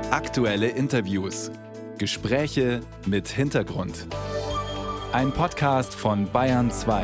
Aktuelle Interviews. Gespräche mit Hintergrund. Ein Podcast von Bayern 2.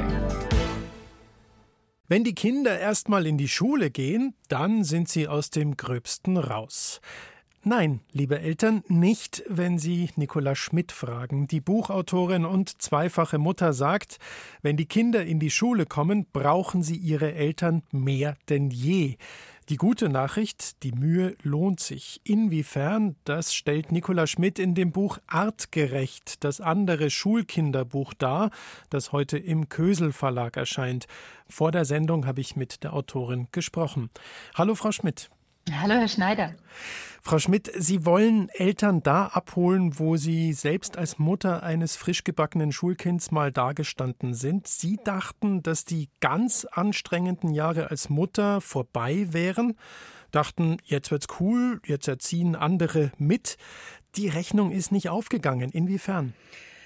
Wenn die Kinder erstmal in die Schule gehen, dann sind sie aus dem Gröbsten raus. Nein, liebe Eltern, nicht, wenn Sie Nicola Schmidt fragen. Die Buchautorin und zweifache Mutter sagt, wenn die Kinder in die Schule kommen, brauchen sie ihre Eltern mehr denn je. Die gute Nachricht, die Mühe lohnt sich. Inwiefern, das stellt Nicola Schmidt in dem Buch Artgerecht, das andere Schulkinderbuch dar, das heute im Kösel Verlag erscheint. Vor der Sendung habe ich mit der Autorin gesprochen. Hallo, Frau Schmidt. Hallo, Herr Schneider. Frau Schmidt, Sie wollen Eltern da abholen, wo Sie selbst als Mutter eines frisch gebackenen Schulkinds mal dagestanden sind. Sie dachten, dass die ganz anstrengenden Jahre als Mutter vorbei wären, dachten, jetzt wird's cool, jetzt erziehen andere mit. Die Rechnung ist nicht aufgegangen. Inwiefern?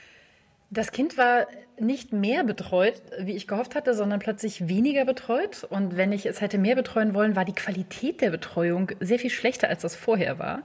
Das Kind war nicht mehr betreut, wie ich gehofft hatte, sondern plötzlich weniger betreut. Und wenn ich es hätte mehr betreuen wollen, war die Qualität der Betreuung sehr viel schlechter, als das vorher war.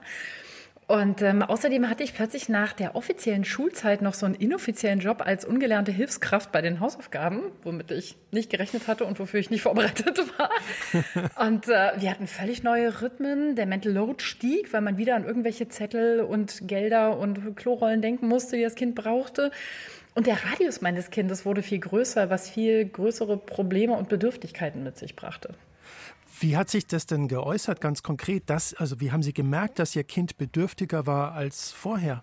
Und außerdem hatte ich plötzlich nach der offiziellen Schulzeit noch so einen inoffiziellen Job als ungelernte Hilfskraft bei den Hausaufgaben, womit ich nicht gerechnet hatte und wofür ich nicht vorbereitet war. Und wir hatten völlig neue Rhythmen. Der Mental Load stieg, weil man wieder an irgendwelche Zettel und Gelder und Klorollen denken musste, die das Kind brauchte. Und der Radius meines Kindes wurde viel größer, was viel größere Probleme und Bedürftigkeiten mit sich brachte. Wie hat sich das denn geäußert, ganz konkret? Wie haben Sie gemerkt, dass Ihr Kind bedürftiger war als vorher?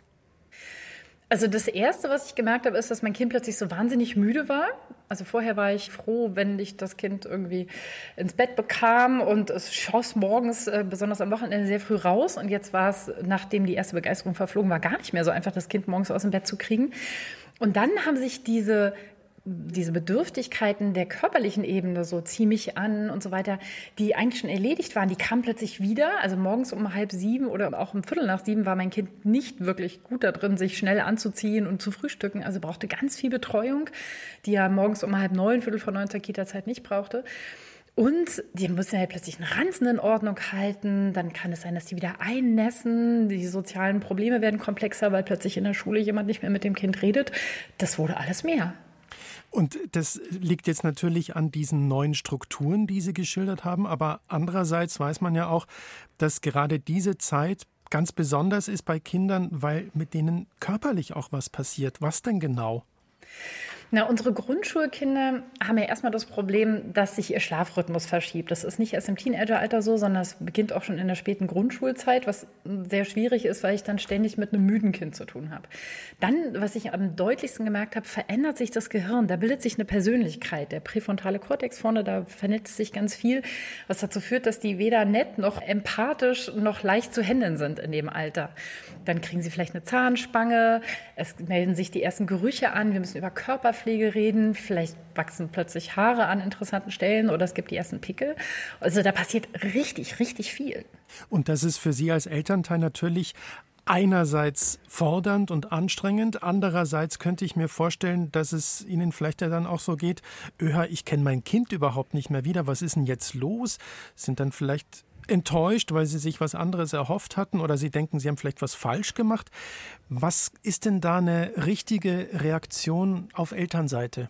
Also das Erste, was ich gemerkt habe, ist, dass mein Kind plötzlich so wahnsinnig müde war. Also vorher war ich froh, wenn ich das Kind irgendwie ins Bett bekam und es schoss morgens, besonders am Wochenende, sehr früh raus. Und jetzt war es, nachdem die erste Begeisterung verflogen war, gar nicht mehr so einfach, das Kind morgens aus dem Bett zu kriegen. Und dann haben sich diese Bedürftigkeiten der körperlichen Ebene, so zieh mich an und so weiter, die eigentlich schon erledigt waren, die kamen plötzlich wieder. Also morgens um 6:30 oder auch um 6:45 war mein Kind nicht wirklich gut da drin, sich schnell anzuziehen und zu frühstücken. Also brauchte ganz viel Betreuung, die er morgens um 8:30, 8:45 zur Kita-Zeit nicht brauchte. Und die müssen ja plötzlich einen Ranzen in Ordnung halten. Dann kann es sein, dass die wieder einnässen. Die sozialen Probleme werden komplexer, weil plötzlich in der Schule jemand nicht mehr mit dem Kind redet. Das wurde alles mehr. Und das liegt jetzt natürlich an diesen neuen Strukturen, die Sie geschildert haben. Aber andererseits weiß man ja auch, dass gerade diese Zeit ganz besonders ist bei Kindern, weil mit denen körperlich auch was passiert. Was denn genau? Na, unsere Grundschulkinder haben ja erstmal das Problem, dass sich ihr Schlafrhythmus verschiebt. Das ist nicht erst im Teenageralter so, sondern es beginnt auch schon in der späten Grundschulzeit, was sehr schwierig ist, weil ich dann ständig mit einem müden Kind zu tun habe. Dann, was ich am deutlichsten gemerkt habe, verändert sich das Gehirn. Da bildet sich eine Persönlichkeit. Der präfrontale Kortex vorne, da vernetzt sich ganz viel, was dazu führt, dass die weder nett noch empathisch noch leicht zu handeln sind in dem Alter. Dann kriegen sie vielleicht eine Zahnspange, es melden sich die ersten Gerüche an, wir müssen über Körperpflege reden, vielleicht wachsen plötzlich Haare an interessanten Stellen oder es gibt die ersten Pickel. Also da passiert richtig, richtig viel. Und das ist für Sie als Elternteil natürlich einerseits fordernd und anstrengend, andererseits könnte ich mir vorstellen, dass es Ihnen vielleicht ja dann auch so geht, ich kenne mein Kind überhaupt nicht mehr wieder, was ist denn jetzt los? Sind dann vielleicht enttäuscht, weil sie sich was anderes erhofft hatten oder sie denken, sie haben vielleicht was falsch gemacht. Was ist denn da eine richtige Reaktion auf Elternseite?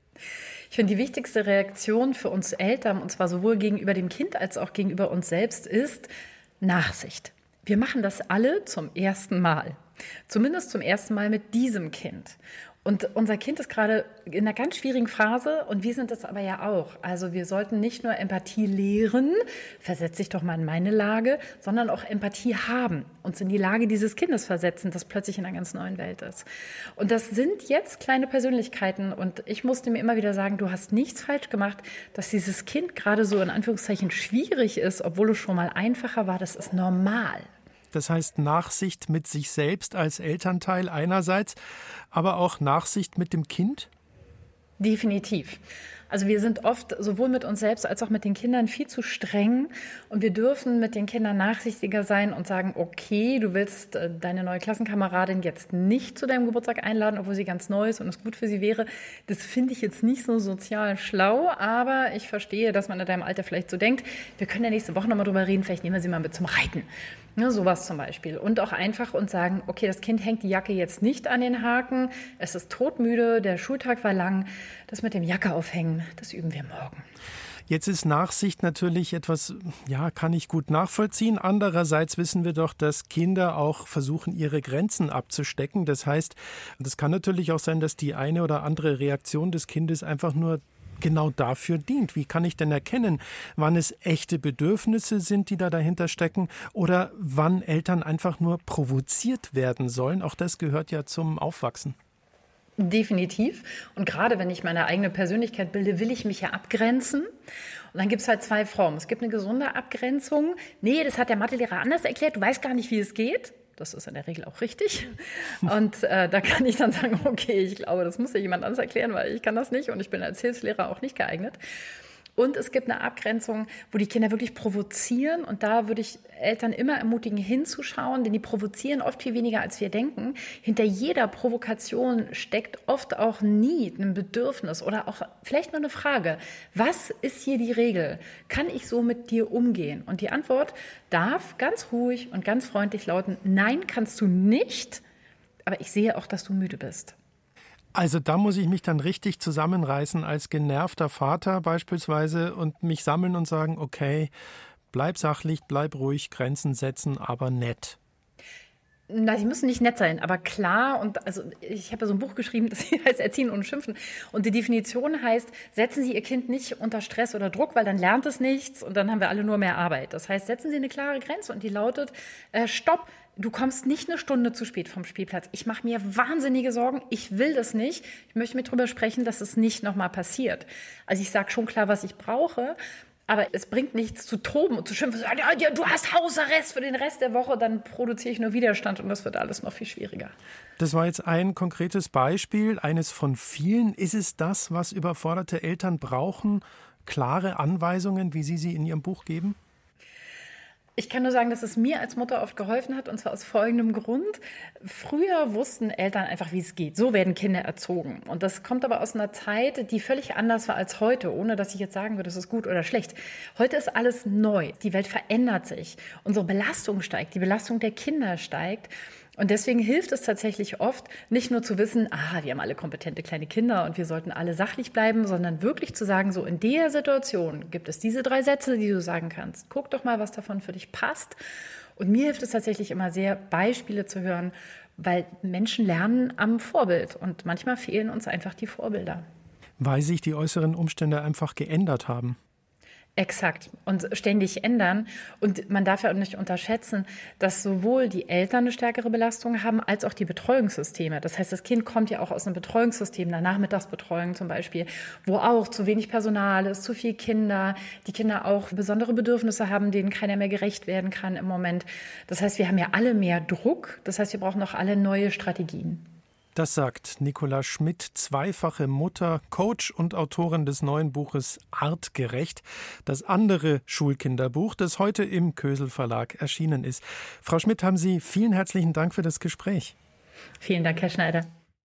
Ich finde, die wichtigste Reaktion für uns Eltern, und zwar sowohl gegenüber dem Kind als auch gegenüber uns selbst, ist Nachsicht. Wir machen das alle zum ersten Mal. Zumindest zum ersten Mal mit diesem Kind. Und unser Kind ist gerade in einer ganz schwierigen Phase und wir sind das aber ja auch. Also wir sollten nicht nur Empathie lehren, versetz dich doch mal in meine Lage, sondern auch Empathie haben, uns in die Lage dieses Kindes versetzen, das plötzlich in einer ganz neuen Welt ist. Und das sind jetzt kleine Persönlichkeiten und ich musste mir immer wieder sagen, du hast nichts falsch gemacht, dass dieses Kind gerade so in Anführungszeichen schwierig ist, obwohl es schon mal einfacher war, das ist normal. Das heißt Nachsicht mit sich selbst als Elternteil einerseits, aber auch Nachsicht mit dem Kind? Definitiv. Also wir sind oft sowohl mit uns selbst als auch mit den Kindern viel zu streng und wir dürfen mit den Kindern nachsichtiger sein und sagen, okay, du willst deine neue Klassenkameradin jetzt nicht zu deinem Geburtstag einladen, obwohl sie ganz neu ist und es gut für sie wäre. Das finde ich jetzt nicht so sozial schlau, aber ich verstehe, dass man in deinem Alter vielleicht so denkt, wir können ja nächste Woche nochmal drüber reden, vielleicht nehmen wir sie mal mit zum Reiten. Ja, sowas zum Beispiel. Und auch einfach und sagen, okay, das Kind hängt die Jacke jetzt nicht an den Haken, es ist todmüde, der Schultag war lang, das mit dem Jacke aufhängen, das üben wir morgen. Jetzt ist Nachsicht natürlich etwas, ja, kann ich gut nachvollziehen. Andererseits wissen wir doch, dass Kinder auch versuchen, ihre Grenzen abzustecken. Das heißt, das kann natürlich auch sein, dass die eine oder andere Reaktion des Kindes einfach nur genau dafür dient. Wie kann ich denn erkennen, wann es echte Bedürfnisse sind, die da dahinter stecken oder wann Eltern einfach nur provoziert werden sollen? Auch das gehört ja zum Aufwachsen. Definitiv. Und gerade wenn ich meine eigene Persönlichkeit bilde, will ich mich ja abgrenzen. Und dann gibt es halt zwei Formen. Es gibt eine gesunde Abgrenzung. Nee, das hat der Mathelehrer anders erklärt. Du weißt gar nicht, wie es geht. Das ist in der Regel auch richtig. Und da kann ich dann sagen, okay, ich glaube, das muss ja jemand anders erklären, weil ich kann das nicht und ich bin als Hilfslehrer auch nicht geeignet. Und es gibt eine Abgrenzung, wo die Kinder wirklich provozieren. Und da würde ich Eltern immer ermutigen, hinzuschauen, denn die provozieren oft viel weniger, als wir denken. Hinter jeder Provokation steckt oft auch Need, ein Bedürfnis oder auch vielleicht nur eine Frage. Was ist hier die Regel? Kann ich so mit dir umgehen? Und die Antwort darf ganz ruhig und ganz freundlich lauten, nein, kannst du nicht, aber ich sehe auch, dass du müde bist. Also da muss ich mich dann richtig zusammenreißen als genervter Vater beispielsweise und mich sammeln und sagen, okay, bleib sachlich, bleib ruhig, Grenzen setzen, aber nett. Na, sie müssen nicht nett sein, aber klar. Und also ich habe ja so ein Buch geschrieben, das heißt Erziehen ohne Schimpfen. Und die Definition heißt, setzen Sie Ihr Kind nicht unter Stress oder Druck, weil dann lernt es nichts und dann haben wir alle nur mehr Arbeit. Das heißt, setzen Sie eine klare Grenze und die lautet, Stopp. Du kommst nicht eine Stunde zu spät vom Spielplatz. Ich mache mir wahnsinnige Sorgen. Ich will das nicht. Ich möchte mit darüber sprechen, dass es nicht nochmal passiert. Also ich sage schon klar, was ich brauche. Aber es bringt nichts zu toben und zu schimpfen. Ja, du hast Hausarrest für den Rest der Woche. Dann produziere ich nur Widerstand und das wird alles noch viel schwieriger. Das war jetzt ein konkretes Beispiel, eines von vielen. Ist es das, was überforderte Eltern brauchen? Klare Anweisungen, wie Sie in Ihrem Buch geben? Ich kann nur sagen, dass es mir als Mutter oft geholfen hat, und zwar aus folgendem Grund. Früher wussten Eltern einfach, wie es geht. So werden Kinder erzogen. Und das kommt aber aus einer Zeit, die völlig anders war als heute, ohne dass ich jetzt sagen würde, das ist gut oder schlecht. Heute ist alles neu. Die Welt verändert sich. Unsere Belastung steigt, die Belastung der Kinder steigt. Und deswegen hilft es tatsächlich oft, nicht nur zu wissen, wir haben alle kompetente kleine Kinder und wir sollten alle sachlich bleiben, sondern wirklich zu sagen, so in der Situation gibt es diese 3 Sätze, die du sagen kannst. Guck doch mal, was davon für dich passt. Und mir hilft es tatsächlich immer sehr, Beispiele zu hören, weil Menschen lernen am Vorbild und manchmal fehlen uns einfach die Vorbilder. Weil sich die äußeren Umstände einfach geändert haben. Exakt. Und ständig ändern. Und man darf ja auch nicht unterschätzen, dass sowohl die Eltern eine stärkere Belastung haben, als auch die Betreuungssysteme. Das heißt, das Kind kommt ja auch aus einem Betreuungssystem, einer Nachmittagsbetreuung zum Beispiel, wo auch zu wenig Personal ist, zu viele Kinder, die Kinder auch besondere Bedürfnisse haben, denen keiner mehr gerecht werden kann im Moment. Das heißt, wir haben ja alle mehr Druck. Das heißt, wir brauchen auch alle neue Strategien. Das sagt Nicola Schmidt, zweifache Mutter, Coach und Autorin des neuen Buches Artgerecht, das andere Schulkinderbuch, das heute im Kösel Verlag erschienen ist. Frau Schmidt, haben Sie vielen herzlichen Dank für das Gespräch. Vielen Dank, Herr Schneider.